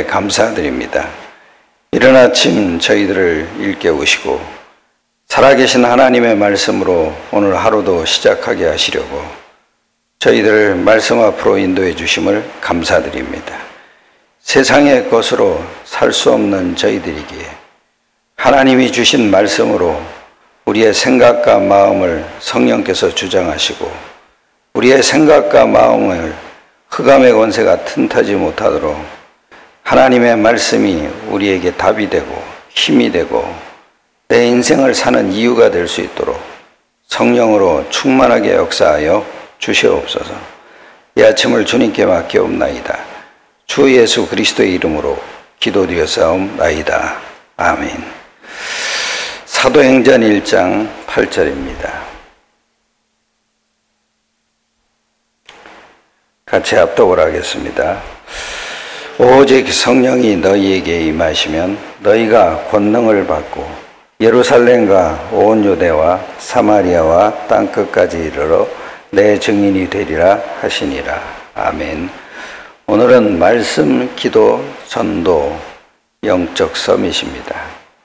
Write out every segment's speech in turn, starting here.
은혜 감사드립니다. 이른 아침 저희들을 일깨우시고 살아계신 하나님의 말씀으로 오늘 하루도 시작하게 하시려고 저희들을 말씀 앞으로 인도해 주심을 감사드립니다. 세상의 것으로 살 수 없는 저희들이기에 하나님이 주신 말씀으로 우리의 생각과 마음을 성령께서 주장하시고 우리의 생각과 마음을 흑암의 권세가 틈타지 못하도록 하나님의 말씀이 우리에게 답이 되고 힘이 되고 내 인생을 사는 이유가 될 수 있도록 성령으로 충만하게 역사하여 주시옵소서. 이 아침을 주님께 맡기옵나이다. 주 예수 그리스도의 이름으로 기도드렸사옵나이다. 아멘. 사도행전 1장 8절입니다. 같이 합독을 하겠습니다. 오직 성령이 너희에게 임하시면 너희가 권능을 받고 예루살렘과 온 유대와 사마리아와 땅끝까지 이르러 내 증인이 되리라 하시니라. 아멘. 오늘은 말씀, 기도, 전도, 영적 서밋입니다.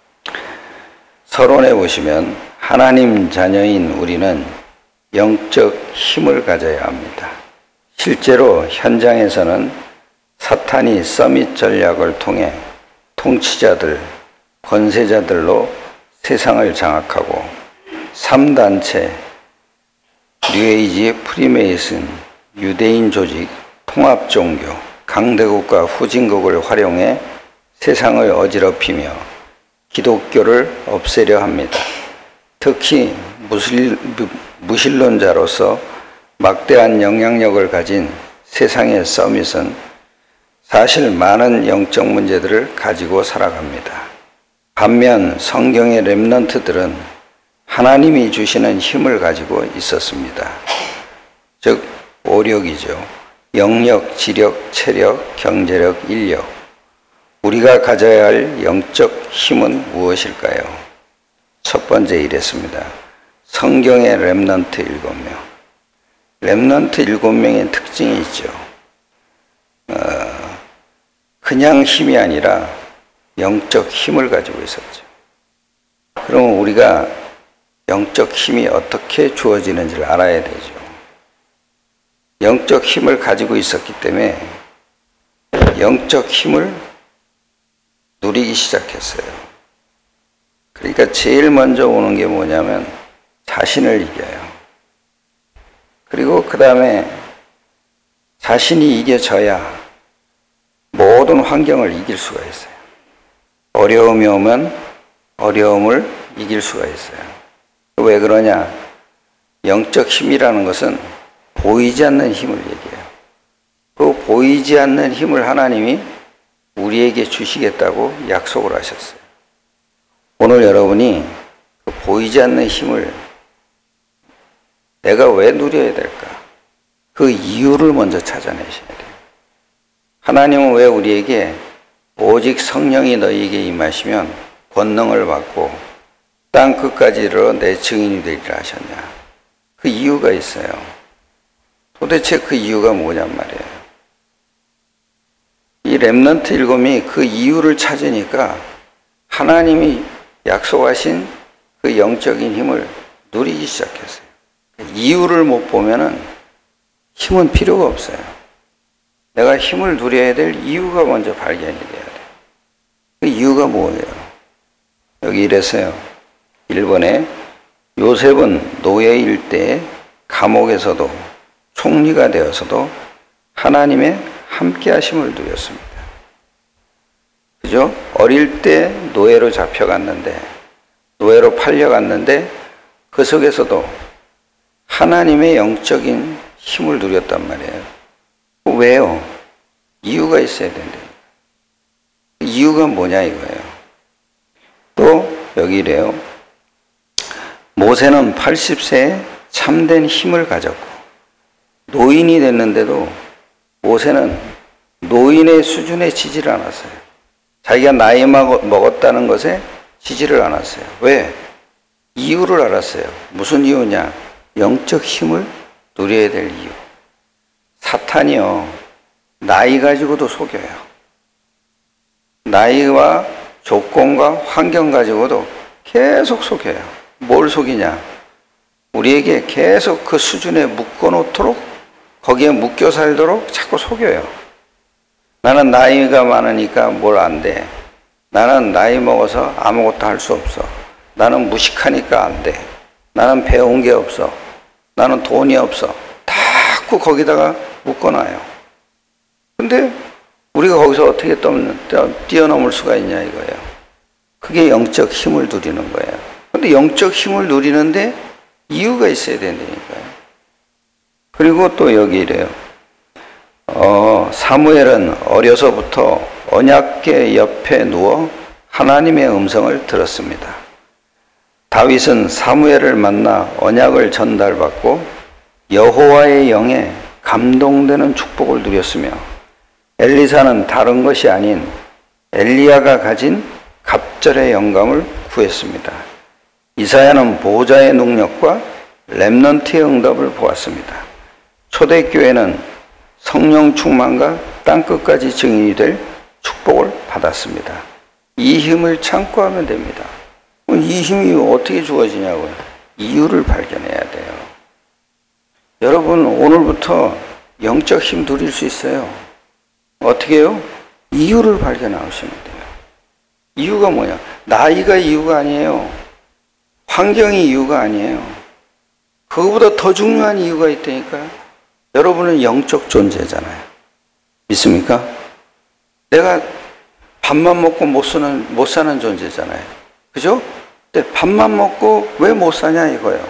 서론에 보시면 하나님 자녀인 우리는 영적 힘을 가져야 합니다. 실제로 현장에서는 사탄이 서밋 전략을 통해 통치자들, 권세자들로 세상을 장악하고 3단체, 뉴에이지, 프리메이슨, 유대인 조직, 통합종교, 강대국과 후진국을 활용해 세상을 어지럽히며 기독교를 없애려 합니다. 특히 무신론자로서 막대한 영향력을 가진 세상의 서밋은 사실 많은 영적 문제들을 가지고 살아갑니다. 반면 성경의 렘넌트들은 하나님이 주시는 힘을 가지고 있었습니다. 즉 오력이죠. 영력, 지력, 체력, 경제력, 인력. 우리가 가져야 할 영적 힘은 무엇일까요? 첫 번째 이랬습니다. 성경의 렘넌트 7명. 렘넌트 7명의 특징이 있죠. 그냥 힘이 아니라 영적 힘을 가지고 있었죠. 그럼 우리가 영적 힘이 어떻게 주어지는지를 알아야 되죠. 영적 힘을 가지고 있었기 때문에 영적 힘을 누리기 시작했어요. 그러니까 제일 먼저 오는 게 뭐냐면 자신을 이겨요. 그리고 그 다음에 자신이 이겨져야 모든 환경을 이길 수가 있어요. 어려움이 오면 어려움을 이길 수가 있어요. 왜 그러냐? 영적 힘이라는 것은 보이지 않는 힘을 얘기해요. 그 보이지 않는 힘을 하나님이 우리에게 주시겠다고 약속을 하셨어요. 오늘 여러분이 그 보이지 않는 힘을 내가 왜 누려야 될까? 그 이유를 먼저 찾아내셔야 돼요. 하나님은 왜 우리에게 오직 성령이 너희에게 임하시면 권능을 받고 땅 끝까지 이르러 내 증인이 되리라 하셨냐? 그 이유가 있어요. 도대체 그 이유가 뭐냔 말이에요. 이 렘넌트 7명이 그 이유를 찾으니까 하나님이 약속하신 그 영적인 힘을 누리기 시작했어요. 이유를 못 보면은 힘은 필요가 없어요. 내가 힘을 누려야 될 이유가 먼저 발견이 돼야 돼요. 그 이유가 뭐예요? 여기 이랬어요. 1번에 요셉은 노예일 때 감옥에서도 총리가 되어서도 하나님의 함께 하심을 누렸습니다. 그죠? 어릴 때 노예로 잡혀갔는데, 노예로 팔려갔는데 그 속에서도 하나님의 영적인 힘을 누렸단 말이에요. 왜요? 이유가 있어야 된대요. 이유가 뭐냐 이거예요. 또 여기 이래요. 모세는 80세에 참된 힘을 가졌고 노인이 됐는데도 모세는 노인의 수준에 지지를 않았어요. 자기가 나이 먹었다는 것에 지지를 않았어요. 왜? 이유를 알았어요. 무슨 이유냐? 영적 힘을 누려야 될 이유. 사탄이요, 나이 가지고도 속여요. 나이와 조건과 환경 가지고도 계속 속여요. 뭘 속이냐? 우리에게 계속 그 수준에 묶어놓도록, 거기에 묶여 살도록 자꾸 속여요. 나는 나이가 많으니까 뭘 안 돼. 나는 나이 먹어서 아무것도 할 수 없어. 나는 무식하니까 안 돼. 나는 배운 게 없어. 나는 돈이 없어. 자꾸 거기다가 묶어놔요. 근데 우리가 거기서 어떻게 뛰어넘을 수가 있냐 이거예요. 그게 영적 힘을 누리는 거예요. 근데 영적 힘을 누리는데 이유가 있어야 된다니까요. 그리고 또 여기 이래요. 사무엘은 어려서부터 언약궤 옆에 누워 하나님의 음성을 들었습니다. 다윗은 사무엘을 만나 언약을 전달받고 여호와의 영에 감동되는 축복을 누렸으며, 엘리사는 다른 것이 아닌 엘리야가 가진 갑절의 영감을 구했습니다. 이사야는 보호자의 능력과 렘넌트의 응답을 보았습니다. 초대교회는 성령 충만과 땅끝까지 증인이 될 축복을 받았습니다. 이 힘을 참고하면 됩니다. 이 힘이 어떻게 주어지냐고요? 이유를 발견해야 돼요. 여러분, 오늘부터 영적 힘 누릴 수 있어요. 어떻게 해요? 이유를 발견하시면 돼요. 이유가 뭐냐? 나이가 이유가 아니에요. 환경이 이유가 아니에요. 그거보다 더 중요한 이유가 있다니까요. 여러분은 영적 존재잖아요. 믿습니까? 내가 밥만 먹고 못 사는 존재잖아요. 그죠? 근데 밥만 먹고 왜 못 사냐 이거예요.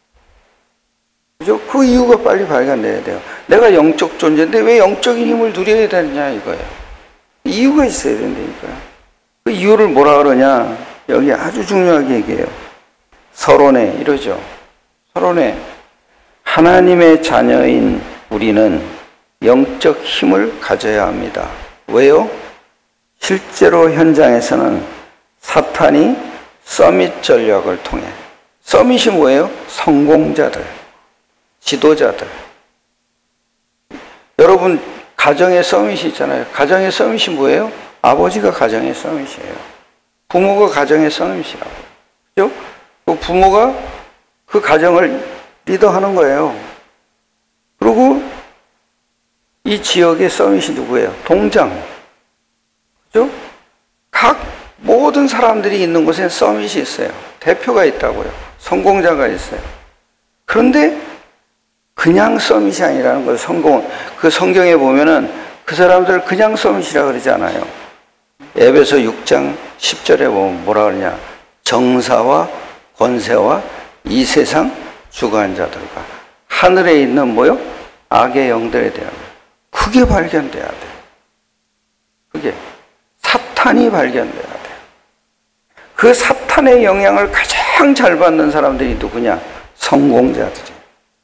그죠? 그 이유가 빨리 발견돼야 돼요. 내가 영적 존재인데 왜 영적인 힘을 누려야 되느냐 이거예요. 이유가 있어야 된다니까요. 그 이유를 뭐라 그러냐? 여기 아주 중요하게 얘기해요. 서론에 이러죠. 서론에 하나님의 자녀인 우리는 영적 힘을 가져야 합니다. 왜요? 실제로 현장에서는 사탄이 서밋 전략을 통해, 서밋이 뭐예요? 성공자들, 지도자들. 여러분 가정의 서밋이 있잖아요. 가정의 서밋이 뭐예요? 아버지가 가정의 서밋이에요. 부모가 가정의 서밋이라고. 그죠? 그 부모가 그 가정을 리더하는 거예요. 그리고 이 지역의 서밋이 누구예요? 동장. 그죠? 각 모든 사람들이 있는 곳에 서밋이 있어요. 대표가 있다고요. 성공자가 있어요. 그런데 그냥 서밋이 아니라는 거예요. 그 성경에 보면은 그 사람들을 그냥 서밋이라 그러지 않아요. 에베소 6장 10절에 보면 뭐라 그러냐? 정사와 권세와 이 세상 주관 자들과 하늘에 있는 뭐요? 악의 영들에 대한 그게 발견돼야 돼요. 그게 사탄이 발견돼야 돼요. 그 사탄의 영향을 가장 잘 받는 사람들이 누구냐? 성공자들이에요.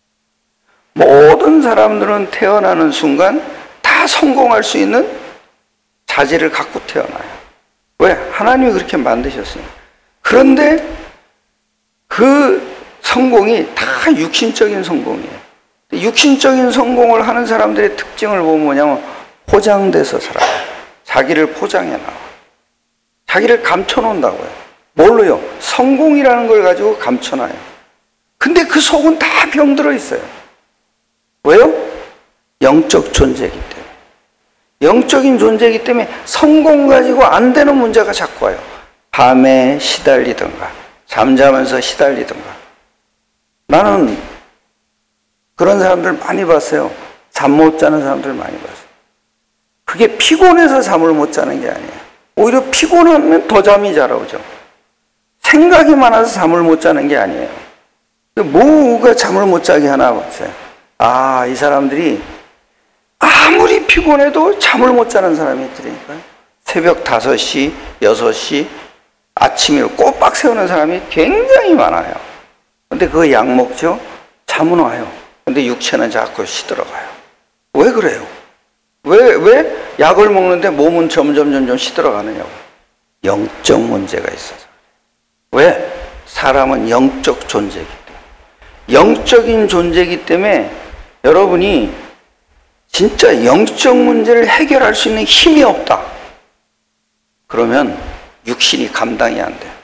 모든 사람들은 태어나는 순간 다 성공할 수 있는 자질을 갖고 태어나요. 왜? 하나님이 그렇게 만드셨어요. 그런데 그 성공이 다 육신적인 성공이에요. 육신적인 성공을 하는 사람들의 특징을 보면 뭐냐면 포장돼서 살아요. 자기를 포장해 놔요. 자기를 감춰놓는다고요. 뭘로요? 성공이라는 걸 가지고 감춰놔요. 근데 그 속은 다 병들어 있어요. 왜요? 영적 존재이기 때문에. 영적인 존재이기 때문에 성공 가지고 안 되는 문제가 자꾸 와요. 밤에 시달리든가 잠자면서 시달리든가. 나는 그런 사람들 많이 봤어요. 잠 못 자는 사람들 많이 봤어요. 그게 피곤해서 잠을 못 자는 게 아니에요. 오히려 피곤하면 더 잠이 잘 오죠. 생각이 많아서 잠을 못 자는 게 아니에요. 뭐가 잠을 못 자게 하나 봤어요. 아, 이 사람들이 아무리 피곤해도 잠을 못 자는 사람이 있더라니까요. 새벽 5시, 6시 아침에 꼬박 세우는 사람이 굉장히 많아요. 근데 그거 약 먹죠? 잠은 와요. 근데 육체는 자꾸 시들어가요. 왜 그래요? 왜 약을 먹는데 몸은 점점 시들어가느냐고. 영적 문제가 있어서. 왜? 사람은 영적 존재이기 때문에. 영적인 존재이기 때문에 여러분이 진짜 영적 문제를 해결할 수 있는 힘이 없다. 그러면 육신이 감당이 안 돼요.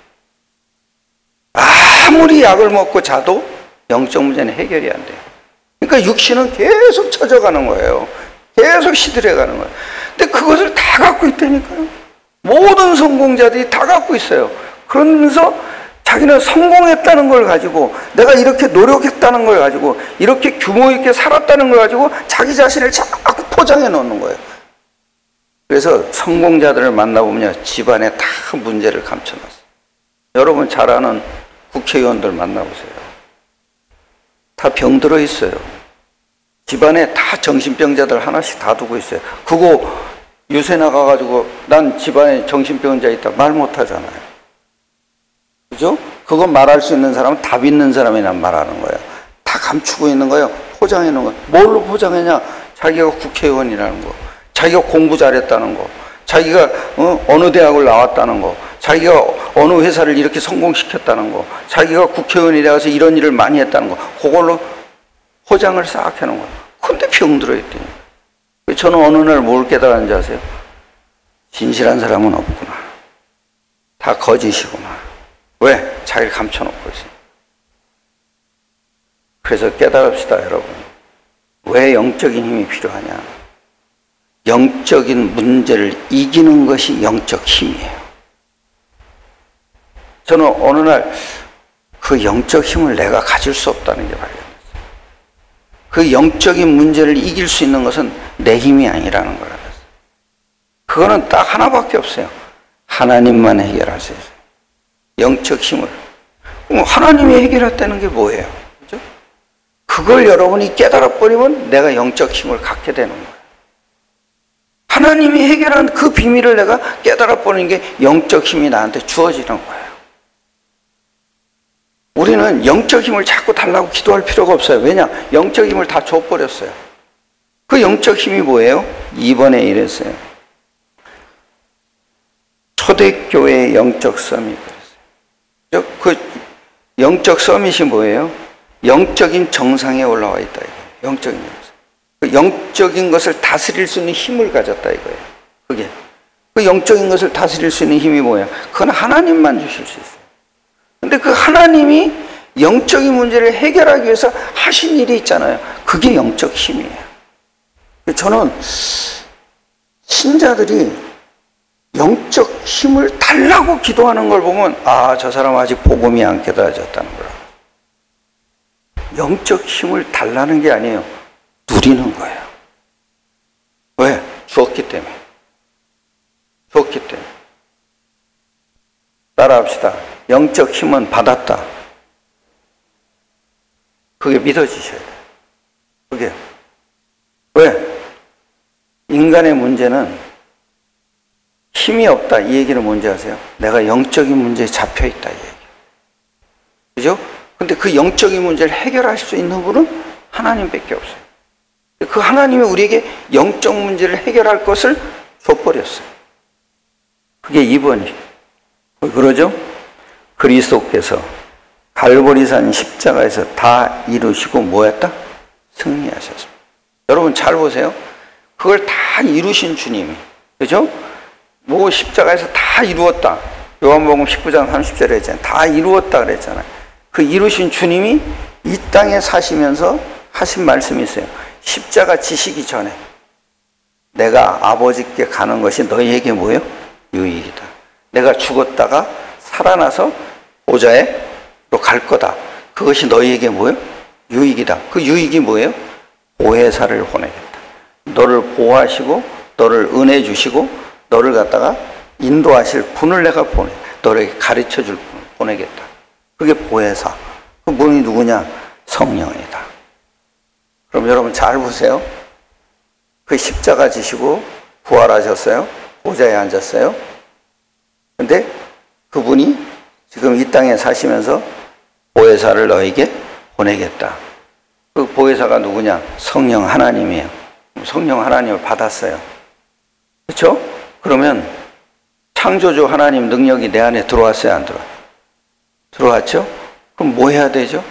아무리 약을 먹고 자도 영적 문제는 해결이 안 돼요. 그러니까 육신은 계속 처져가는 거예요. 계속 시들해가는 거예요. 근데 그것을 다 갖고 있다니까요. 모든 성공자들이 다 갖고 있어요. 그러면서 자기는 성공했다는 걸 가지고, 내가 이렇게 노력했다는 걸 가지고, 이렇게 규모 있게 살았다는 걸 가지고 자기 자신을 자꾸 포장해 놓는 거예요. 그래서 성공자들을 만나보면 집안에 다 문제를 감춰놨어요. 여러분 잘 아는 국회의원들 만나보세요. 다 병들어 있어요. 집안에 다 정신병자들 하나씩 다 두고 있어요. 그거 유세 나가가지고 난 집안에 정신병자 있다 말 못하잖아요. 그죠? 그거 말할 수 있는 사람은 답 있는 사람이나 말하는 거예요. 다 감추고 있는 거예요. 포장해 놓은 거예요. 뭘로 포장했냐? 자기가 국회의원이라는 거, 자기가 공부 잘했다는 거, 자기가 어느 대학을 나왔다는 거, 자기가 어느 회사를 이렇게 성공시켰다는 거, 자기가 국회의원이 되어서 이런 일을 많이 했다는 거, 그걸로 포장을 싹 해놓은 거예요. 근데 병들어 있더니. 저는 어느 날 뭘 깨달았는지 아세요? 진실한 사람은 없구나. 다 거짓이구나. 왜? 자기를 감춰놓고 있어요. 그래서 깨달읍시다, 여러분. 왜 영적인 힘이 필요하냐? 영적인 문제를 이기는 것이 영적 힘이에요. 저는 어느 날 그 영적 힘을 내가 가질 수 없다는 게 발견됐어요. 그 영적인 문제를 이길 수 있는 것은 내 힘이 아니라는 걸 알았어요. 그거는 딱 하나밖에 없어요. 하나님만 해결할 수 있어요. 영적 힘을. 그럼 하나님이 해결했다는 게 뭐예요? 그죠? 그걸 여러분이 깨달아버리면 내가 영적 힘을 갖게 되는 거예요. 하나님이 해결한 그 비밀을 내가 깨달아버리는 게 영적 힘이 나한테 주어지는 거예요. 우리는 영적 힘을 자꾸 달라고 기도할 필요가 없어요. 왜냐? 영적 힘을 다 줘버렸어요. 그 영적 힘이 뭐예요? 2번에 이랬어요. 초대교회의 영적 서밋. 그 영적 서밋이 뭐예요? 영적인 정상에 올라와 있다 이거예요. 영적인 정상. 그 영적인 것을 다스릴 수 있는 힘을 가졌다 이거예요. 그게. 그 영적인 것을 다스릴 수 있는 힘이 뭐예요? 그건 하나님만 주실 수 있어요. 근데 그 하나님이 영적인 문제를 해결하기 위해서 하신 일이 있잖아요. 그게 영적 힘이에요. 저는 신자들이 영적 힘을 달라고 기도하는 걸 보면 저 사람 아직 복음이 안 깨달아졌다는 거라. 영적 힘을 달라는 게 아니에요. 누리는 거예요. 왜? 주었기 때문에. 주었기 때문에. 따라합시다. 영적 힘은 받았다. 그게 믿어지셔야 돼요. 그게. 왜? 인간의 문제는 힘이 없다. 이 얘기는 뭔지 아세요? 내가 영적인 문제에 잡혀있다. 이 얘기. 그죠? 근데 그 영적인 문제를 해결할 수 있는 분은 하나님밖에 없어요. 그 하나님이 우리에게 영적 문제를 해결할 것을 줘버렸어요. 그게 2번이에요. 그러죠? 그리스도께서 갈보리산 십자가에서 다 이루시고 뭐였다? 승리하셨습니다. 여러분 잘 보세요. 그걸 다 이루신 주님이. 그죠? 뭐 십자가에서 다 이루었다. 요한복음 19장 30절에 했잖아요. 다 이루었다 그랬잖아요. 그 이루신 주님이 이 땅에 사시면서 하신 말씀이 있어요. 십자가 지시기 전에 내가 아버지께 가는 것이 너희에게 뭐예요? 유익이다. 내가 죽었다가 살아나서 보좌에 또 갈 거다. 그것이 너희에게 뭐예요? 유익이다. 그 유익이 뭐예요? 보혜사를 보내겠다. 너를 보호하시고 너를 은혜 주시고 너를 갖다가 인도하실 분을 내가 보내. 너에게 가르쳐 줄 분을 보내겠다. 그게 보혜사. 그 분이 누구냐? 성령이다. 그럼 여러분 잘 보세요. 그 십자가 지시고 부활하셨어요. 보좌에 앉았어요. 근데 그분이 지금 이 땅에 사시면서 보혜사를 너에게 보내겠다. 그 보혜사가 누구냐? 성령 하나님이에요. 성령 하나님을 받았어요. 그렇죠? 그러면 창조주 하나님 능력이 내 안에 들어왔어요? 안 들어와요? 들어왔죠? 그럼 뭐 해야 되죠?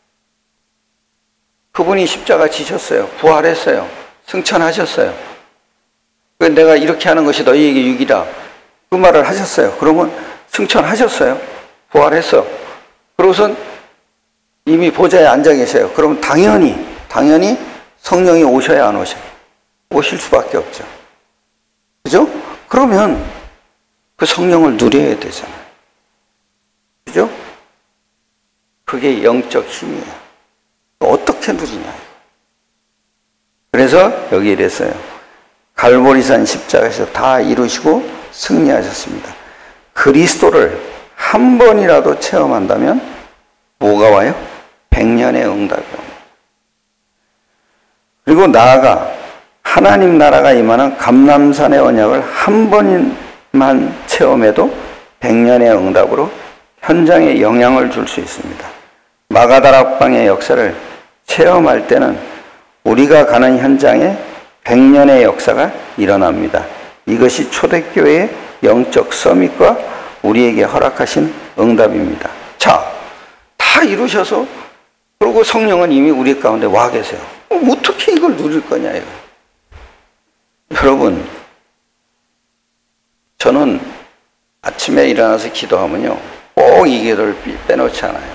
그분이 십자가 지셨어요. 부활했어요. 승천하셨어요. 내가 이렇게 하는 것이 너희에게 유익이다. 그 말을 하셨어요. 그러면 승천하셨어요. 부활했어. 그러고선 이미 보좌에 앉아 계세요. 그럼 당연히 성령이 오셔야 안 오셔요? 오실 수밖에 없죠. 그죠? 그러면 그 성령을 누려야 되잖아요. 그죠? 그게 영적 힘이에요. 어떻게 누리냐. 그래서 여기 이랬어요. 갈보리산 십자가에서 다 이루시고 승리하셨습니다. 그리스도를 한 번이라도 체험한다면 뭐가 와요? 100년의 응답이 옵니다. 그리고 나아가 하나님 나라가 임하는 감람산의 언약을 한 번만 체험해도 100년의 응답으로 현장에 영향을 줄 수 있습니다. 마가다락방의 역사를 체험할 때는 우리가 가는 현장에 100년의 역사가 일어납니다. 이것이 초대교회의 영적 서밋과 우리에게 허락하신 응답입니다. 자, 다 이루셔서 그리고 성령은 이미 우리 가운데 와 계세요. 어떻게 이걸 누릴 거냐 이거. 여러분, 저는 아침에 일어나서 기도하면요 꼭 이 기도를 빼놓지 않아요.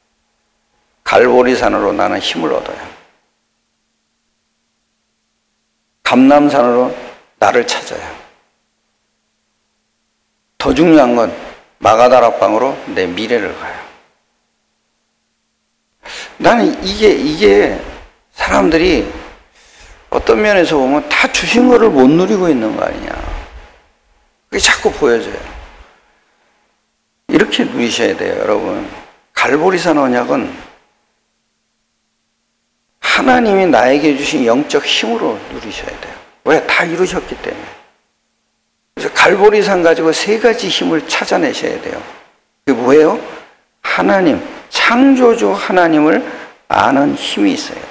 갈보리산으로 나는 힘을 얻어요. 감람산으로 나를 찾아요. 더 중요한 건 마가다락방으로 내 미래를 가요. 나는 이게 사람들이 어떤 면에서 보면 다 주신 거를 못 누리고 있는 거 아니냐. 그게 자꾸 보여져요. 이렇게 누리셔야 돼요, 여러분. 갈보리산 언약은 하나님이 나에게 주신 영적 힘으로 누리셔야 돼요. 왜? 다 이루셨기 때문에. 그래서 갈보리산 가지고 세 가지 힘을 찾아내셔야 돼요. 그게 뭐예요? 하나님, 창조주 하나님을 아는 힘이 있어야 돼요.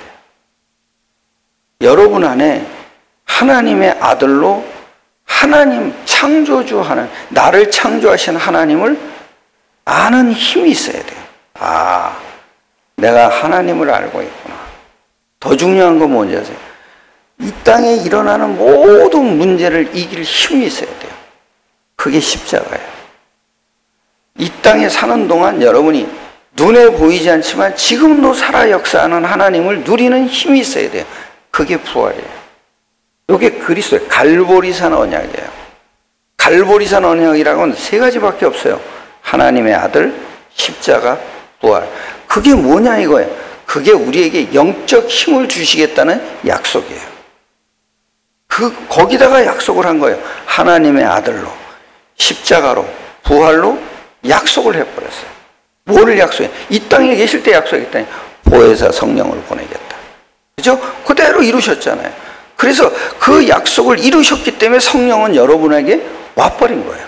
여러분 안에 하나님의 아들로 하나님, 창조주 하나님, 나를 창조하신 하나님을 아는 힘이 있어야 돼요. 아, 내가 하나님을 알고 있구나. 더 중요한 건 뭔지 아세요? 이 땅에 일어나는 모든 문제를 이길 힘이 있어야 돼요. 그게 십자가예요. 이 땅에 사는 동안 여러분이 눈에 보이지 않지만 지금도 살아 역사하는 하나님을 누리는 힘이 있어야 돼요. 그게 부활이에요. 이게 그리스도의 갈보리산 언약이에요. 갈보리산 언약이라고는 세 가지밖에 없어요. 하나님의 아들, 십자가, 부활. 그게 뭐냐 이거예요. 그게 우리에게 영적 힘을 주시겠다는 약속이에요. 거기다가 약속을 한 거예요. 하나님의 아들로, 십자가로, 부활로 약속을 해버렸어요. 뭐를 약속해? 이 땅에 계실 때 약속했다니. 보혜사 성령을 보내겠다. 그죠? 그대로 이루셨잖아요. 그래서 그 약속을 이루셨기 때문에 성령은 여러분에게 와버린 거예요.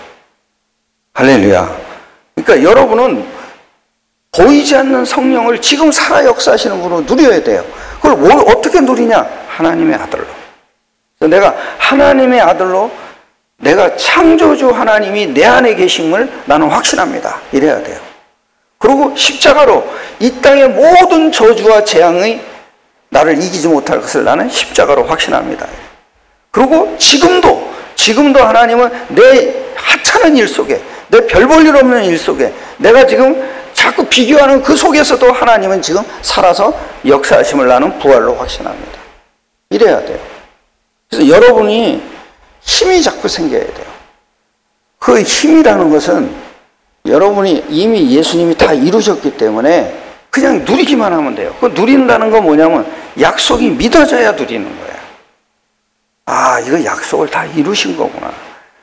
할렐루야. 그러니까 여러분은 보이지 않는 성령을 지금 살아 역사하시는 분으로 누려야 돼요. 그걸 어떻게 누리냐? 하나님의 아들로. 그래서 내가 하나님의 아들로 내가 창조주 하나님이 내 안에 계심을 나는 확신합니다. 이래야 돼요. 그리고 십자가로 이 땅의 모든 저주와 재앙의 나를 이기지 못할 것을 나는 십자가로 확신합니다. 그리고 지금도 하나님은 내 하찮은 일 속에, 내 별 볼 일 없는 일 속에, 내가 지금 자꾸 비교하는 그 속에서도 하나님은 지금 살아서 역사하심을 나는 부활로 확신합니다. 이래야 돼요. 그래서 여러분이 힘이 자꾸 생겨야 돼요. 그 힘이라는 것은 여러분이 이미 예수님이 다 이루셨기 때문에 그냥 누리기만 하면 돼요. 그 누린다는 건 뭐냐면 약속이 믿어져야 누리는 거예요. 아, 이거 약속을 다 이루신 거구나.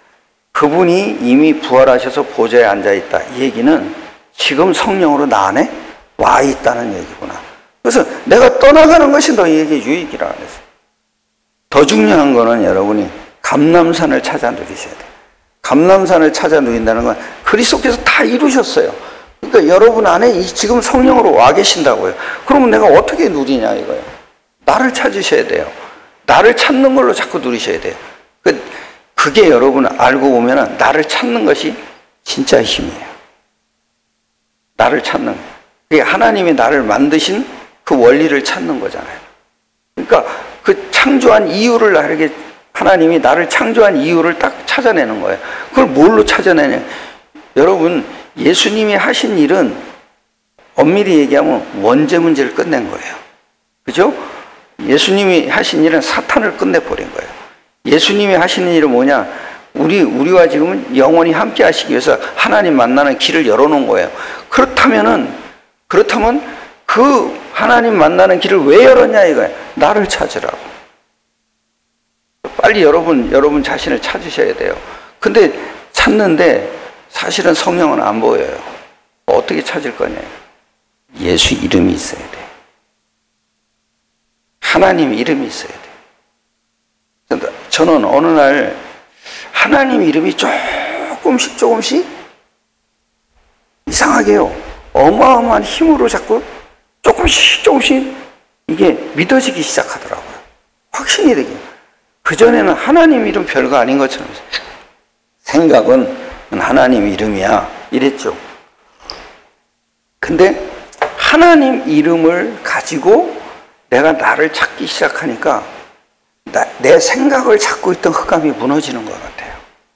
그분이 이미 부활하셔서 보좌에 앉아있다. 이 얘기는 지금 성령으로 나 안에 와 있다는 얘기구나. 그래서 내가 떠나가는 것이 너희에게 유익이라 그랬어요. 더 중요한 거는 여러분이 감람산을 찾아 누리셔야 돼요. 감람산을 찾아 누린다는 건 그리스도께서 다 이루셨어요. 그러니까 여러분 안에 지금 성령으로 와 계신다고요. 그러면 내가 어떻게 누리냐 이거예요. 나를 찾으셔야 돼요. 나를 찾는 걸로 자꾸 누리셔야 돼요. 그게 여러분 알고 보면 나를 찾는 것이 진짜 힘이에요. 나를 찾는, 그게 하나님이 나를 만드신 그 원리를 찾는 거잖아요. 그러니까 그 창조한 이유를 나에게 하나님이 나를 창조한 이유를 딱 찾아내는 거예요. 그걸 뭘로 찾아내냐? 여러분, 예수님이 하신 일은 엄밀히 얘기하면 원죄 문제를 끝낸 거예요. 그죠? 예수님이 하신 일은 사탄을 끝내버린 거예요. 예수님이 하시는 일은 뭐냐? 우리와 지금은 영원히 함께 하시기 위해서 하나님 만나는 길을 열어놓은 거예요. 그렇다면 그 하나님 만나는 길을 왜 열었냐 이거예요. 나를 찾으라고. 빨리 여러분 자신을 찾으셔야 돼요. 근데 찾는데 사실은 성령은 안 보여요. 어떻게 찾을 거냐? 예수 이름이 있어야 돼. 하나님 이름이 있어야 돼. 저는 어느 날 하나님 이름이 조금씩 이상하게요. 어마어마한 힘으로 자꾸 조금씩 이게 믿어지기 시작하더라고요. 확신이 되게. 그전에는 하나님 이름 별거 아닌 것처럼 생각은 하나님 이름이야 이랬죠. 근데 하나님 이름을 가지고 내가 나를 찾기 시작하니까 내 생각을 찾고 있던 흑암이 무너지는 것 같아요.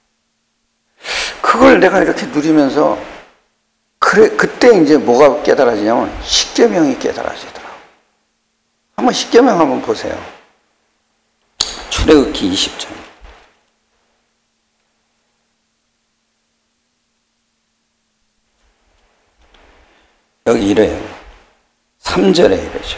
그걸 내가 이렇게 누리면서 그때 이제 뭐가 깨달아지냐면 십계명이 깨달아지더라고요. 한번 십계명 한번 보세요. 출애굽기 20장. 여기 이래요. 3절에 이러죠.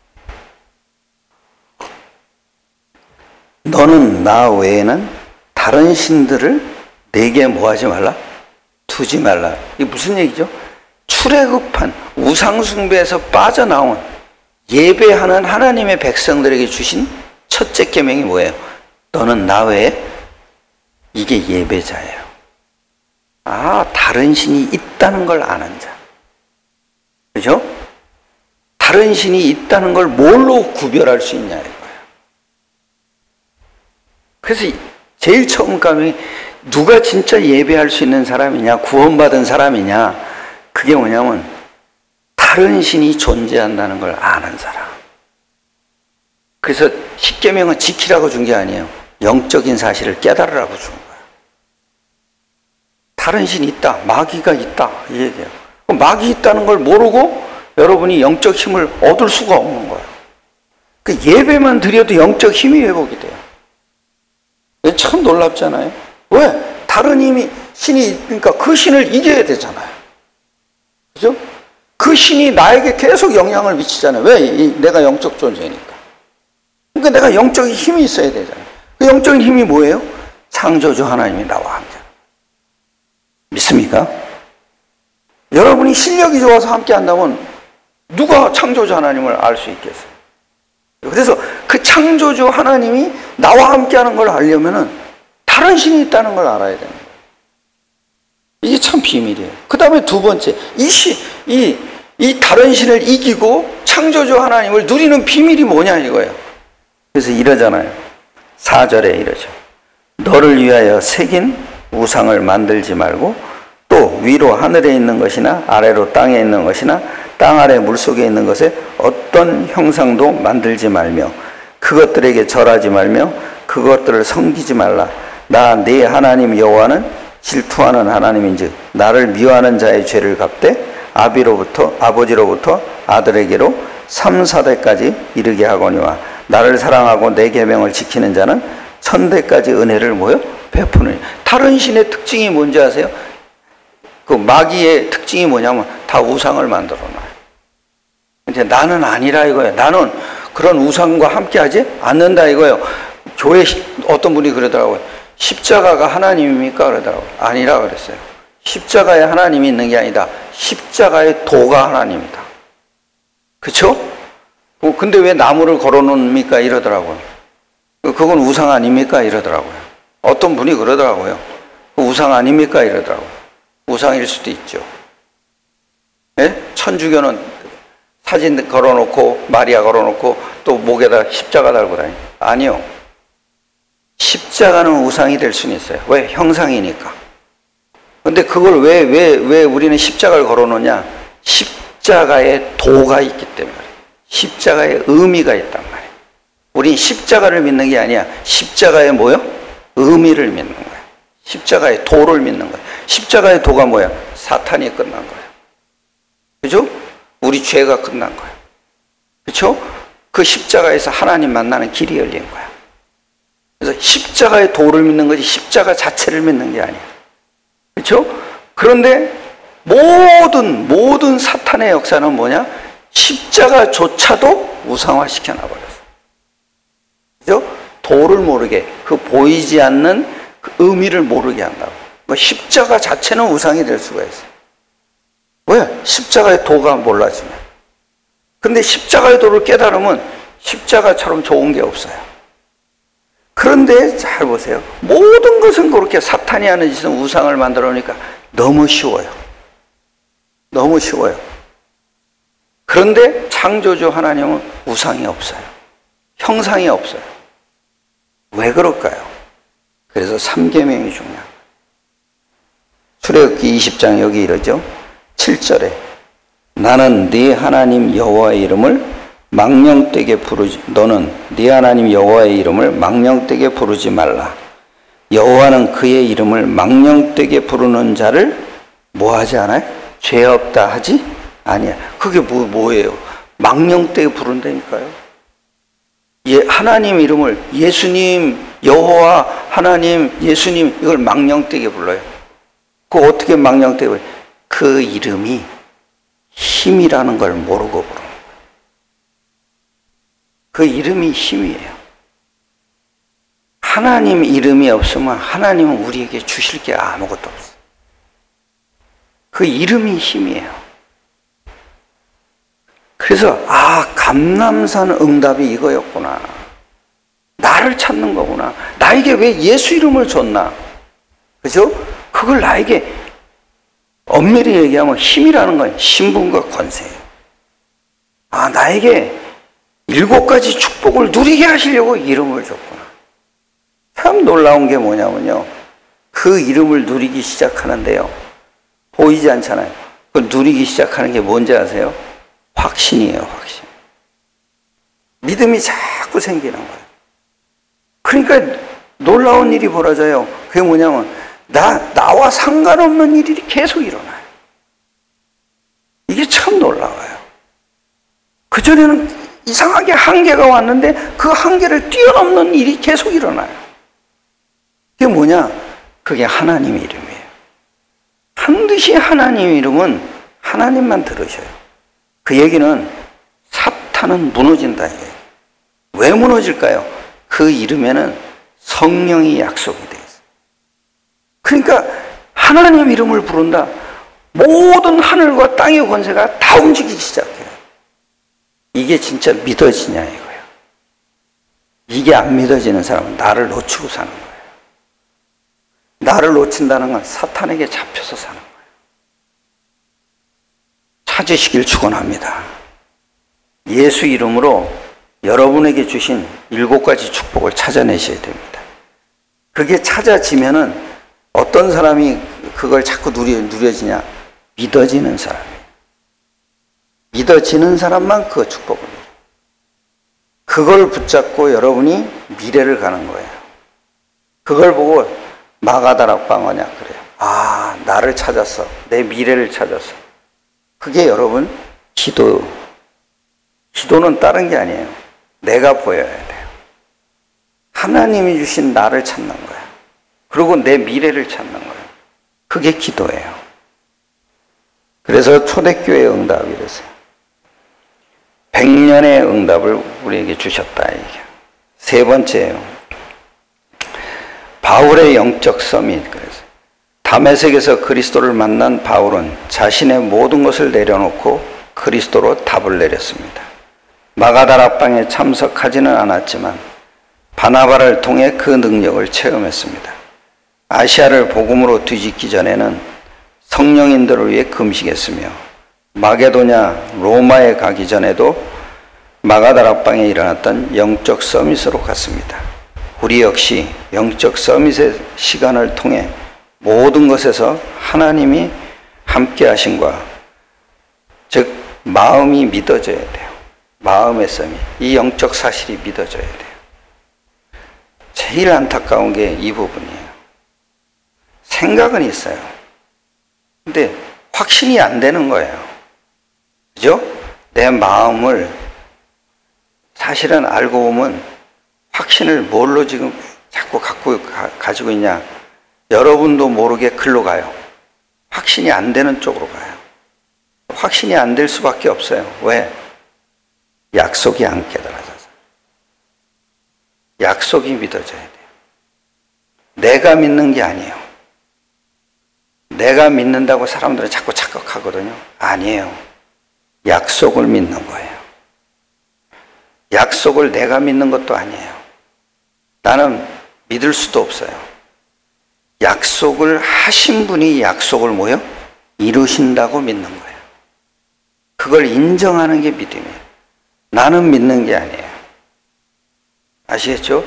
너는 나 외에는 다른 신들을 내게 뭐하지 말라? 두지 말라. 이게 무슨 얘기죠? 출애굽한 우상숭배에서 빠져나온 예배하는 하나님의 백성들에게 주신 첫째 계명이 뭐예요? 너는 나 외에 이게 예배자예요. 다른 신이 있다는 걸 아는 자. 그죠? 다른 신이 있다는 걸 뭘로 구별할 수 있냐 이거예요. 그래서 제일 처음 가면 누가 진짜 예배할 수 있는 사람이냐, 구원받은 사람이냐, 그게 뭐냐면 다른 신이 존재한다는 걸 아는 사람. 그래서 십계명은 지키라고 준 게 아니에요. 영적인 사실을 깨달으라고 준 거예요. 다른 신이 있다, 마귀가 있다 이 얘기예요. 마귀 있다는 걸 모르고 여러분이 영적 힘을 얻을 수가 없는 거예요. 그 예배만 드려도 영적 힘이 회복이 돼요. 참 놀랍잖아요. 왜? 다른 신이 있으니까 그 신을 이겨야 되잖아요. 그죠? 그 신이 나에게 계속 영향을 미치잖아요. 왜? 내가 영적 존재니까. 그러니까 내가 영적인 힘이 있어야 되잖아요. 그 영적인 힘이 뭐예요? 창조주 하나님이 나와 함께. 믿습니까? 여러분이 실력이 좋아서 함께 한다면 누가 창조주 하나님을 알 수 있겠어요? 그래서 그 창조주 하나님이 나와 함께 하는 걸 알려면은 다른 신이 있다는 걸 알아야 되는 거예요. 이게 참 비밀이에요. 그 다음에 두 번째, 이 다른 신을 이기고 창조주 하나님을 누리는 비밀이 뭐냐 이거예요. 그래서 이러잖아요. 4절에 이러죠. 너를 위하여 새긴 우상을 만들지 말고 또 위로 하늘에 있는 것이나 아래로 땅에 있는 것이나 땅 아래 물속에 있는 것에 어떤 형상도 만들지 말며 그것들에게 절하지 말며 그것들을 섬기지 말라. 나 네 하나님 여호와는 질투하는 하나님인즉 나를 미워하는 자의 죄를 갚되 아버지로부터 아들에게로 3, 4대까지 이르게 하거니와 나를 사랑하고 내 계명을 지키는 자는 천대까지 은혜를 베푸느니. 다른 신의 특징이 뭔지 아세요? 그 마귀의 특징이 뭐냐면 다 우상을 만들어 놔요. 이제 나는 아니라 이거예요. 나는 그런 우상과 함께하지 않는다 이거예요. 교회 어떤 분이 그러더라고요. 십자가가 하나님입니까? 그러더라고요. 아니라 그랬어요. 십자가에 하나님이 있는 게 아니다. 십자가의 도가 하나님이다. 그쵸? 근데 왜 나무를 걸어놓습니까? 이러더라고요. 그건 우상 아닙니까? 이러더라고요. 어떤 분이 그러더라고요. 우상 아닙니까? 이러더라고요. 우상일 수도 있죠. 예? 천주교는 사진 걸어놓고 마리아 걸어놓고 또 목에다 십자가 달고 다니죠. 아니요. 십자가는 우상이 될 수는 있어요. 왜? 형상이니까. 근데 그걸 왜 우리는 십자가를 걸어놓냐? 십자가의 도가 있기 때문에. 십자가의 의미가 있단 말이에요. 우린 십자가를 믿는 게 아니야. 십자가의 뭐요? 의미를 믿는 거야. 십자가의 도를 믿는 거야. 십자가의 도가 뭐야? 사탄이 끝난 거야. 그죠? 우리 죄가 끝난 거야. 그렇죠? 그 십자가에서 하나님 만나는 길이 열린 거야. 그래서 십자가의 도를 믿는 거지 십자가 자체를 믿는 게 아니야. 그렇죠? 그런데 모든 사탄의 역사는 뭐냐? 십자가조차도 우상화시켜 놔버렸어. 그죠? 도를 모르게, 그 보이지 않는 그 의미를 모르게 한다고. 뭐 십자가 자체는 우상이 될 수가 있어. 왜? 십자가의 도가 몰라지면. 근데 십자가의 도를 깨달으면 십자가처럼 좋은 게 없어요. 그런데 잘 보세요. 모든 것은 그렇게 사탄이 하는 짓은 우상을 만들어 놓으니까 너무 쉬워요. 너무 쉬워요. 그런데 창조주 하나님은 우상이 없어요. 형상이 없어요. 왜 그럴까요? 그래서 3계명이 중요한 거예요. 출애굽기 20장 여기 이러죠. 7절에 나는 네 하나님 여호와의 이름을 망령되게 부르지 너는 네 하나님 여호와의 이름을 망령되게 부르지 말라. 여호와는 그의 이름을 망령되게 부르는 자를 뭐 하지 않아요? 죄 없다 하지 아니야. 그게 뭐예요? 망령되게 부른다니까요. 예, 하나님 이름을 예수님, 여호와, 하나님, 예수님 이걸 망령되게 불러요. 그거 어떻게 망령되게 불러요? 그 이름이 힘이라는 걸 모르고 부르는 거예요. 그 이름이 힘이에요. 하나님 이름이 없으면 하나님은 우리에게 주실 게 아무것도 없어요. 그 이름이 힘이에요. 그래서 감람산 응답이 이거였구나. 나를 찾는 거구나. 나에게 왜 예수 이름을 줬나? 그죠? 그걸 나에게 엄밀히 얘기하면 힘이라는 건 신분과 권세예요. 나에게 7가지 축복을 누리게 하시려고 이름을 줬구나. 참 놀라운 게 뭐냐면요. 그 이름을 누리기 시작하는데요. 보이지 않잖아요. 그 누리기 시작하는 게 뭔지 아세요? 확신이에요, 확신. 믿음이 자꾸 생기는 거예요. 그러니까 놀라운 일이 벌어져요. 그게 뭐냐면 나와 상관없는 일이 계속 일어나요. 이게 참 놀라워요. 그전에는 이상하게 한계가 왔는데 그 한계를 뛰어넘는 일이 계속 일어나요. 그게 뭐냐? 그게 하나님 이름이에요. 반드시 하나님 이름은 하나님만 들으셔요. 그 얘기는 사탄은 무너진다. 왜 무너질까요? 그 이름에는 성령이 약속이 되어 있어요. 그러니까 하나님 이름을 부른다. 모든 하늘과 땅의 권세가 다 움직이기 시작해요. 이게 진짜 믿어지냐 이거예요. 이게 안 믿어지는 사람은 나를 놓치고 사는 거예요. 나를 놓친다는 건 사탄에게 잡혀서 사는 거예요. 찾으시길 축원합니다. 예수 이름으로 여러분에게 주신 7가지 축복을 찾아내셔야 됩니다. 그게 찾아지면은 어떤 사람이 그걸 자꾸 누려지냐? 믿어지는 사람이에요. 믿어지는 사람만 그 축복을 누려요. 그걸 붙잡고 여러분이 미래를 가는 거예요. 그걸 보고 마가다락방어냐 그래요. 나를 찾았어. 내 미래를 찾았어. 그게 여러분 기도는 다른 게 아니에요. 내가 보여야 돼요. 하나님이 주신 나를 찾는 거야. 그리고 내 미래를 찾는 거예요. 그게 기도예요. 그래서 초대교회 응답이 이랬어요. 100년의 응답을 우리에게 주셨다. 이게. 세 번째예요. 바울의 영적 서밋. 그래서 다메섹에서 그리스도를 만난 바울은 자신의 모든 것을 내려놓고 그리스도로 답을 내렸습니다. 마가다락방에 참석하지는 않았지만 바나바를 통해 그 능력을 체험했습니다. 아시아를 복음으로 뒤집기 전에는 성령인들을 위해 금식했으며 마게도냐 로마에 가기 전에도 마가다락방에 일어났던 영적 서밋으로 갔습니다. 우리 역시 영적 서밋의 시간을 통해 모든 것에서 하나님이 함께 하신과 즉 마음이 믿어져야 돼요. 마음의 서밋, 이 영적 사실이 믿어져야 돼요. 제일 안타까운 게 이 부분이에요. 생각은 있어요. 근데 확신이 안 되는 거예요. 그죠? 내 마음을 사실은 알고 보면 확신을 뭘로 지금 자꾸 가지고 있냐. 여러분도 모르게 글로 가요. 확신이 안 되는 쪽으로 가요. 확신이 안 될 수밖에 없어요. 왜? 약속이 안 깨달아져서. 약속이 믿어져야 돼요. 내가 믿는 게 아니에요. 내가 믿는다고 사람들은 자꾸 착각하거든요. 아니에요. 약속을 믿는 거예요. 약속을 내가 믿는 것도 아니에요. 나는 믿을 수도 없어요. 약속을 하신 분이 약속을 뭐요? 이루신다고 믿는 거예요. 그걸 인정하는 게 믿음이에요. 나는 믿는 게 아니에요. 아시겠죠?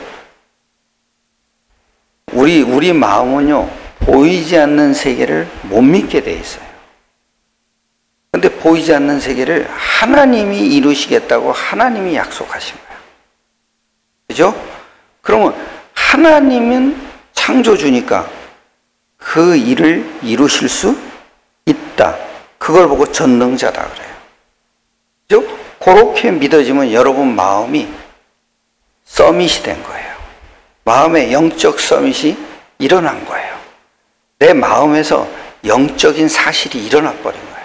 우리 마음은요, 보이지 않는 세계를 못 믿게 돼 있어요. 근데 보이지 않는 세계를 하나님이 이루시겠다고 하나님이 약속하신 거예요. 그죠? 그러면 하나님은 창조주니까 그 일을 이루실 수 있다. 그걸 보고 전능자다 그래요. 그죠? 그렇게 믿어지면 여러분 마음이 서밋이 된 거예요. 마음의 영적 서밋이 일어난 거예요. 내 마음에서 영적인 사실이 일어나 버린 거예요.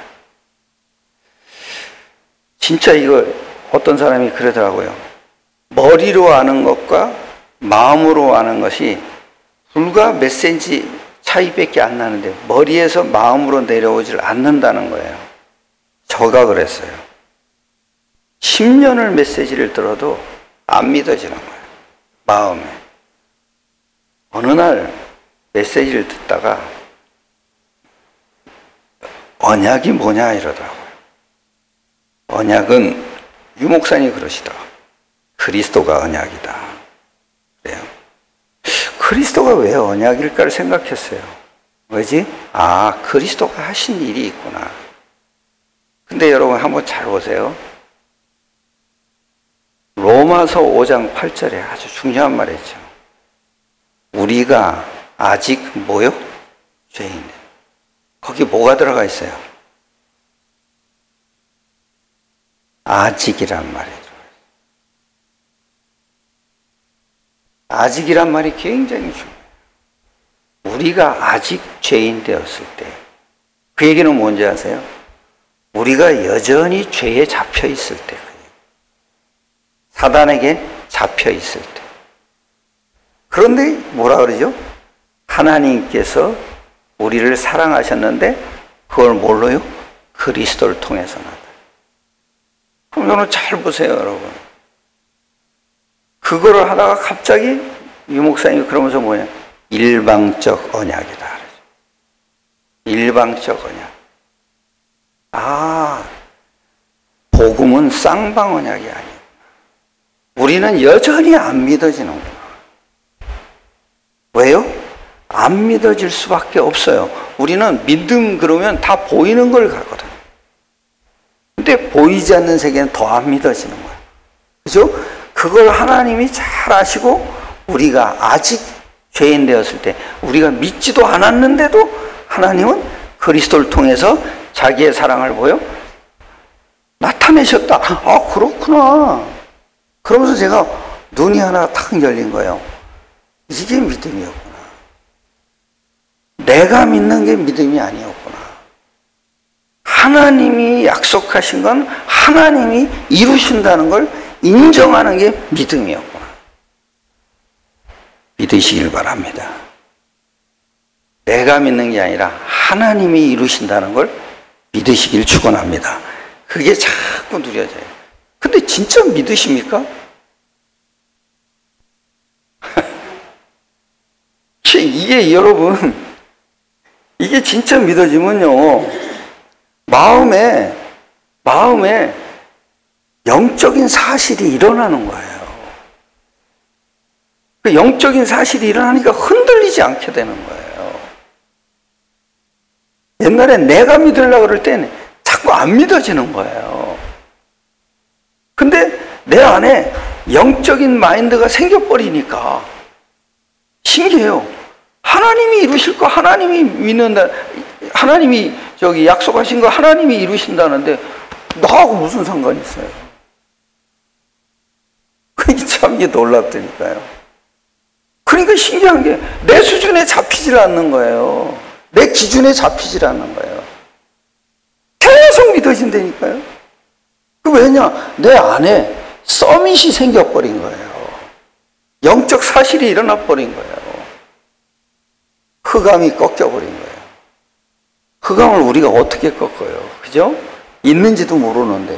진짜 이거 어떤 사람이 그러더라고요. 머리로 아는 것과 마음으로 아는 것이 불과 몇 센치 차이밖에 안 나는데 머리에서 마음으로 내려오질 않는다는 거예요. 저가 그랬어요. 10년을 메시지를 들어도 안 믿어지는 거예요. 마음에. 어느 날 메시지를 듣다가 언약이 뭐냐 이러더라고요. 언약은 유목사님이 그러시더라. 그리스도가 언약이다. 그래요. 그리스도가 왜 언약일까를 생각했어요. 왜지? 아, 그리스도가 하신 일이 있구나. 근데 여러분 한번 잘 보세요. 로마서 5장 8절에 아주 중요한 말이죠. 우리가 아직 뭐요? 죄인. 거기 뭐가 들어가 있어요? 아직이란 말이 들어가 있어요. 아직이란 말이 굉장히 중요해요. 우리가 아직 죄인 되었을 때, 그 얘기는 뭔지 아세요? 우리가 여전히 죄에 잡혀 있을 때, 사단에게 잡혀 있을 때. 그런데 뭐라 그러죠? 하나님께서 우리를 사랑하셨는데 그걸 뭘로요? 그리스도를 통해서 나다. 그럼 여러분 잘 보세요, 여러분. 그거를 하다가 갑자기 유목사님이 그러면서 뭐냐? 일방적 언약이다. 그러죠. 일방적 언약. 아, 복음은 쌍방 언약이 아니에요. 우리는 여전히 안 믿어지는구나. 왜요? 안 믿어질 수밖에 없어요. 우리는 믿음 그러면 다 보이는 걸 가거든. 근데 보이지 않는 세계는 더 안 믿어지는 거예요. 그죠? 그걸 하나님이 잘 아시고 우리가 아직 죄인 되었을 때 우리가 믿지도 않았는데도 하나님은 그리스도를 통해서 자기의 사랑을 보여 나타내셨다. 아, 그렇구나. 그러면서 제가 눈이 하나 탁 열린 거예요. 이게 믿음이었구나. 내가 믿는 게 믿음이 아니었구나. 하나님이 약속하신 건 하나님이 이루신다는 걸 인정하는 게 믿음이었구나. 믿으시길 바랍니다. 내가 믿는 게 아니라 하나님이 이루신다는 걸 믿으시길 축원합니다. 그게 자꾸 누려져요. 근데 진짜 믿으십니까? 이게 여러분, 이게 진짜 믿어지면요, 마음에 영적인 사실이 일어나는 거예요. 그 영적인 사실이 일어나니까 흔들리지 않게 되는 거예요. 옛날에 내가 믿으려고 그럴 때는 자꾸 안 믿어지는 거예요. 근데 내 안에 영적인 마인드가 생겨버리니까 신기해요. 하나님이 이루실 거 하나님이 믿는다. 하나님이 약속하신 거 하나님이 이루신다는데 나하고 무슨 상관이 있어요? 그게 참 이게 놀랍다니까요. 그러니까 신기한 게 내 수준에 잡히질 않는 거예요. 내 기준에 잡히질 않는 거예요. 계속 믿어진다니까요. 왜냐? 내 안에 서밋이 생겨버린 거예요. 영적 사실이 일어나 버린 거예요. 흑암이 꺾여버린 거예요. 흑암을 우리가 어떻게 꺾어요? 그죠? 있는지도 모르는데.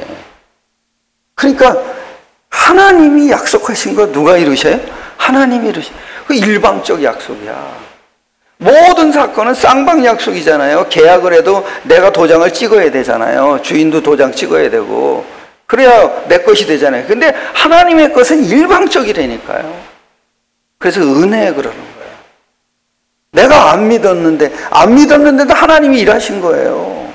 그러니까 하나님이 약속하신 거 누가 이루셔요? 하나님이 이루셔요. 그 일방적 약속이야. 모든 사건은 쌍방 약속이잖아요. 계약을 해도 내가 도장을 찍어야 되잖아요. 주인도 도장 찍어야 되고. 그래야 내 것이 되잖아요. 근데 하나님의 것은 일방적이라니까요. 그래서 은혜에 그러는 거예요. 내가 안 믿었는데도 하나님이 일하신 거예요.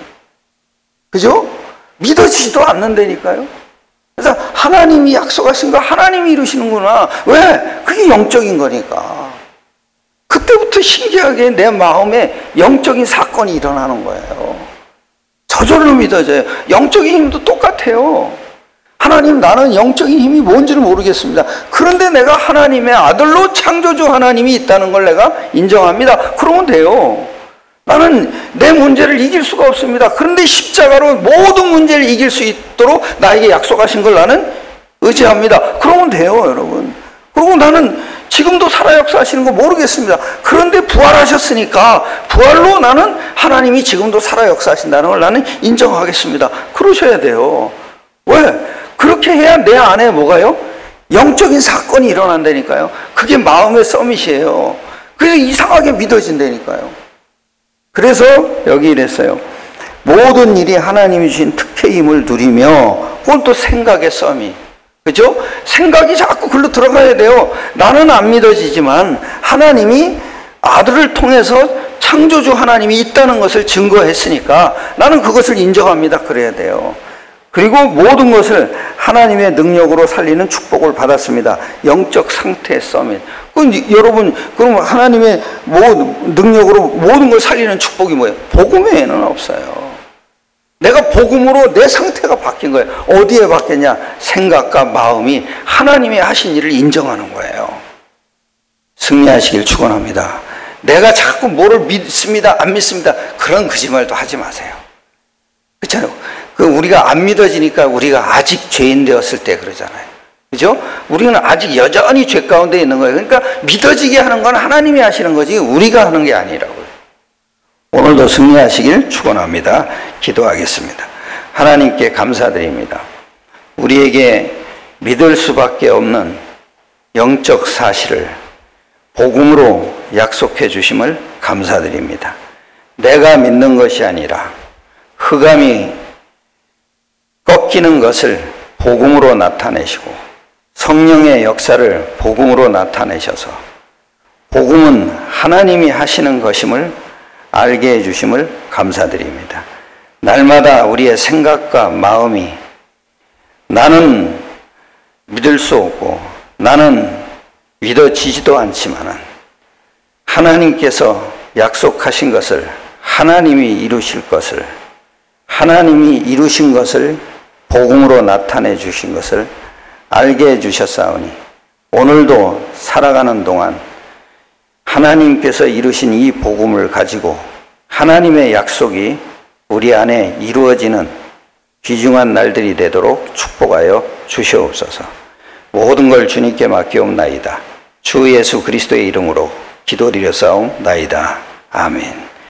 그죠? 믿어지지도 않는다니까요. 그래서 하나님이 약속하신 거 하나님이 이루시는구나. 왜? 그게 영적인 거니까. 그때부터 신기하게 내 마음에 영적인 사건이 일어나는 거예요. 저절로 믿어져요. 영적인 힘도 똑같아요. 하나님, 나는 영적인 힘이 뭔지를 모르겠습니다. 그런데 내가 하나님의 아들로 창조주 하나님이 있다는 걸 내가 인정합니다. 그러면 돼요. 나는 내 문제를 이길 수가 없습니다. 그런데 십자가로 모든 문제를 이길 수 있도록 나에게 약속하신 걸 나는 의지합니다. 그러면 돼요, 여러분. 그리고 나는 지금도 살아 역사하시는 거 모르겠습니다. 그런데 부활하셨으니까 부활로 나는 하나님이 지금도 살아 역사하신다는 걸 나는 인정하겠습니다. 그러셔야 돼요. 왜? 그렇게 해야 내 안에 뭐가요? 영적인 사건이 일어난다니까요. 그게 마음의 서밋이에요. 그래서 이상하게 믿어진다니까요. 그래서 여기 이랬어요. 모든 일이 하나님이 주신 특혜의 힘을 누리며, 그건 또 생각의 서밋. 그죠? 생각이 자꾸 글로 들어가야 돼요. 나는 안 믿어지지만 하나님이 아들을 통해서 창조주 하나님이 있다는 것을 증거했으니까 나는 그것을 인정합니다. 그래야 돼요. 그리고 모든 것을 하나님의 능력으로 살리는 축복을 받았습니다. 영적 상태의 서밋. 여러분, 그럼 하나님의 능력으로 모든 걸 살리는 축복이 뭐예요? 복음 외에는 없어요. 내가 복음으로 내 상태가 바뀐 거예요. 어디에 바뀌었냐? 생각과 마음이 하나님이 하신 일을 인정하는 거예요. 승리하시길 축원합니다. 내가 자꾸 뭐를 믿습니다, 안 믿습니다, 그런 거짓말도 하지 마세요. 그렇잖아요. 우리가 안 믿어지니까 우리가 아직 죄인 되었을 때 그러잖아요. 그죠? 우리는 아직 여전히 죄 가운데 있는 거예요. 그러니까 믿어지게 하는 건 하나님이 하시는 거지 우리가 하는 게 아니라고요. 오늘도 승리하시길 축원합니다. 기도하겠습니다. 하나님께 감사드립니다. 우리에게 믿을 수밖에 없는 영적 사실을 복음으로 약속해 주심을 감사드립니다. 내가 믿는 것이 아니라 흑암이 꺾이는 것을 복음으로 나타내시고 성령의 역사를 복음으로 나타내셔서 복음은 하나님이 하시는 것임을 알게 해주심을 감사드립니다. 날마다 우리의 생각과 마음이 나는 믿을 수 없고 나는 믿어지지도 않지만은 하나님께서 약속하신 것을 하나님이 이루실 것을 하나님이 이루신 것을 복음으로 나타내 주신 것을 알게 해주셨사오니 오늘도 살아가는 동안 하나님께서 이루신 이 복음을 가지고 하나님의 약속이 우리 안에 이루어지는 귀중한 날들이 되도록 축복하여 주시옵소서. 모든 걸 주님께 맡기옵나이다. 주 예수 그리스도의 이름으로 기도드려 싸움나이다. 아멘.